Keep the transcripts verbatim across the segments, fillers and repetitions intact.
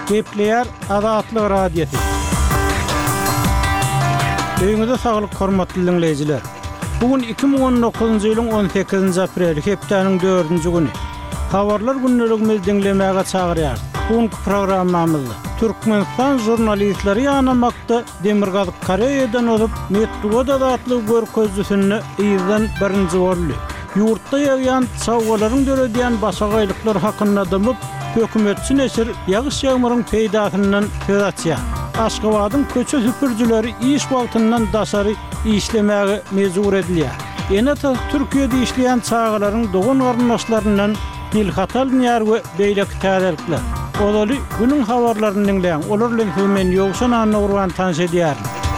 Gepleyer Azatlyk radiosu. Öňüňizde saglyk hormatly dinleýijiler. Bugün iki bin on dokuzunçy ýylyň on sekizinji apreli hepdeniň dördünji güni. Habarlar günneligimizi dinlemäge çagyrýar. Bugünkü programmamyzda Türkmenistan jurnalistleri ýanymakda Demirgazyk Koreýadan olup Medvedew adly görkezlisini ýyzdan birinji boldy. Ýurtda ýagan çawgalaryň döredýän başagaýlyklar hakynda dymyp, hökümetçi neşir ýagyş ýağmuryň peýdasyndan söz açýar. Aşgabatyň köçe süpürjileri iş wagtyndan daşary işlemäge mejbur edilýär. Ene ta Türkiýede işleýän çağalaryň dogan garnaşlaryndan dilhatal ýar we beýleki täzelikler. Olaly günüň habarlaryny dinleýän, olar bilen hemen ýogşan anagurwan tanış edýär.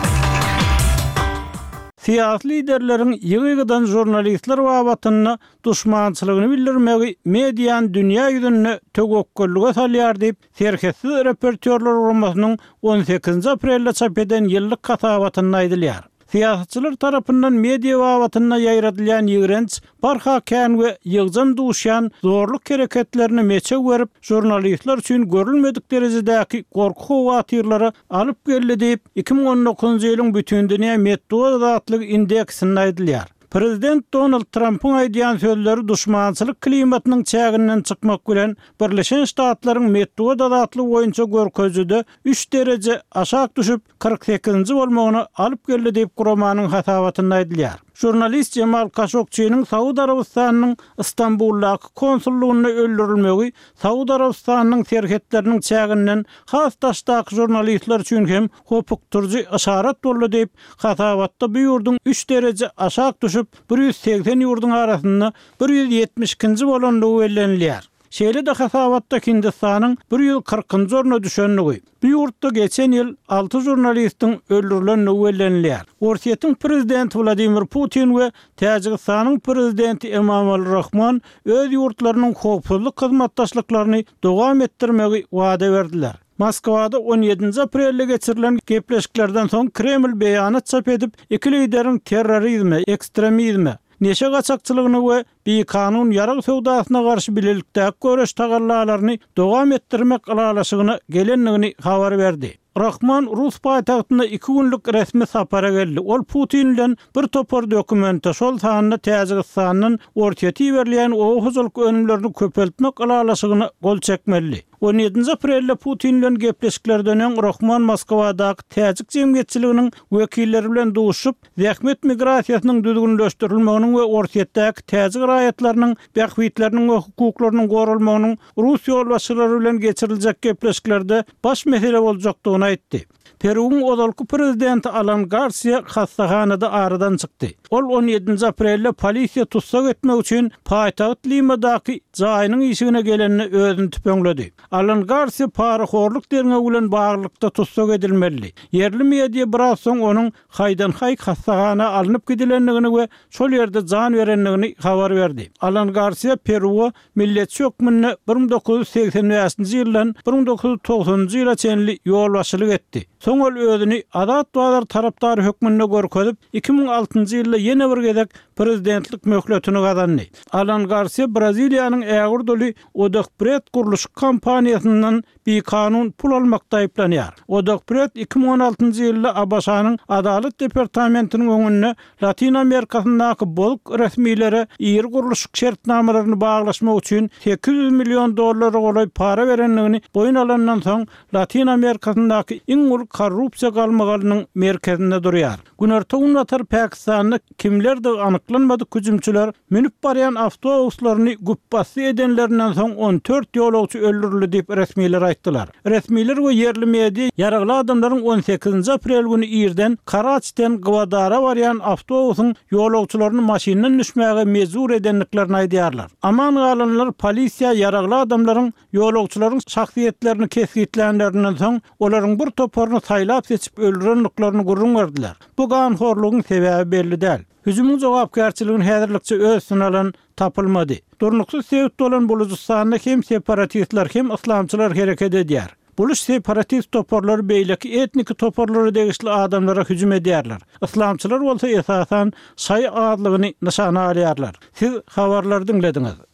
Siyasi liderlerin ýygydan jurnalistler wabatyny duşmançylygyny bildirmegi mediýany dünýä ýüzüne tögekkellige salýar diýip serhessiz reportyorlar urmasynyň on sekizinji aprelde çap eden ýyllyk katabatyny aýdylýar. Siýasatçylar tarapyndan media wabatyna ýaýratylýan ýygrenç, barhakän we ýygjan duşan zorluk hereketlerini meçe berip, jurnalistler üçin görülmedik derejedäki gorku watyrlary alyp geldi diýip iki bin on dokuzunçy ýylyň bütün dünýä Medvedew adly indeksini aýdylýar. Prezident Donald Trump'ın aýdýan sözleri duşmançylyk klimatynyň çäginden çykmak bilen Birleşen Ştatlaryň Medvedew adly boýunça görkezide üç derece aşak düşüp kırk sekizinji bolmagyny alyp geldi diýip guramanyň hatawatyny aýdylýar. Jurnalist Cemal Kaşokçy'nyň Saudi Arabistanyň Istanbuldaky konsullugyny öldürilmegi Saudi Arabistanyň serhetleriniň çäginden has taşdaky jurnalistler üçin hem hopukturjy işaret boldy diýip hatawatda bu ýurdun üç derece aşak düşüp bir yüz seksen ýurduň arasynda bir yüz ýetmişinji bolanlygy bellenilýär. Şeýle de hatawatda Hindistanyň bir yüz kırkynjy orna düşenligi. Bu ýurtda geçen ýyl alty jurnalistiň öldürilenligi bellenilýär. Orsiýetiň prezidenti Vladimir Putin we Täjikistanyň prezidenti Emomali Rahmon öz ýurtlarynyň howpsuzlyk hyzmatdaşlyklaryny dowam etdirmegi wada berdiler. Moskwada on ýedinji aprelde geçirilen gepleşiklerden soň Kreml beýanat çap edip, iki lideriň terrorizme, ekstremizme, neşe gaçakçylygyny we bir kanun ýarag sowdasyna garşy bilelikdäki göreş tagallalaryny dowam etdirmek alalaşygyny gelenligini habar berdi. Rahman Rus paýtagtyna iki günlük resmi sapara geldi. Ol Putin bilen bir topar dokumente şol sanyny Täjikistanyň ortaýa berilýän owuzlyk önümlerini köpeltmek alalaşygyny gol çekmeli. on ýedinji aprelde Putin bilen gepleşiklerden öň Rahman Moskwadaky täjik jemgyýetçiliginiň wekilleri bilen duşup, zähmet migrasiýasynyň düzgünleşdirilmeginiň we ortaýatdaky täjik raýatlarynyň bähwitleriniň we hukuklarynyň gorulmagynyň Rus ýolbaşçylary bilen geçiriljek gepleşiklerde baş mesele boljakdygyny aýtdy. Peru'nun odalky prezidenti Alan Garcia hastahanada aradan çykdy. Ol on ýedinji aprelde polisiýa tutsak etmek üçin paýtagat Limadaky jaýynyň işigine gelenini özüni tüpeňledi. Alan Garcia paraxorluk derine bilen baglykda tutsak edilmeli. Yerli media biraz soň onuň haýdan haý hastahana alınıp gidilenligini we şol ýerde jan berenligini habar berdi. Alan Garcia Peru milletçi hökmüne bir bin dokuz yüz seksen beşinji ýyldan bir bin dokuz yüz togsanjy ýyla çenli ýolbaşçylyk etdi. Soň ol özüni Azat Bazar tarapdary hökmünde görkezip iki bin altynjy ýylda ýene bir gezek prezidentlik möhletini gazandy. Alan Garcia Braziliýanyň ägir doly Odebrecht guruluş kampaniýasyndan bir kanun pul almakda aýplanýar. Odebrecht iki bin on altynjy ýylda A B S-nyň Adalet departamentiniň öňünde Latin Amerikasyndaky bolk resmiýlere ýer guruluş şertnamalaryny baglaşmak üçin sekiz yüz million dollar goly para berenligini boyun alandan soň Latin Amerikasyndaky iň korrupsiýa galmagalynyň merkezinde durýar. Günertegün atar Pakistanyň kimler de anyklanmady hüjümçüler minip barýan awtobuslaryny guppasy edenlerinden soň on dört ýolagçy öldürildi diýip resmiýler aýtdylar. Resmiýler we yerli media ýaragly adamlaryň on sekizinji aprel güni ýerden Karaçydan Gwadara barýan awtobusyň ýolagçylaryny maşynadan düşmäge mejbur edenliklerini aýdýarlar. Aman galanlar polisiýa ýaragly adamlaryň ýolagçylaryň şahsiýetlerini kesgitlenlerinden soň olaryň bir toparyny saýlap seçip öldürenliklerini gurrun verdiler. Bu ganhorlugyň sebäbi belli däl. Hüjümüň jogapkärçiligini häzirlikçe öz synalan tapylmady. Durnuksuz sebäp bolan Bulucistanda hem separatistler hem islamçylar hereket edýär. Buluş separatist toparlary beýleki etnik toparlary degişli adamlara hüjüm edýärler. Islamçylar bolsa esasan şaý adlygyny nişana alýarlar. Siz habarlary dinlediňiz.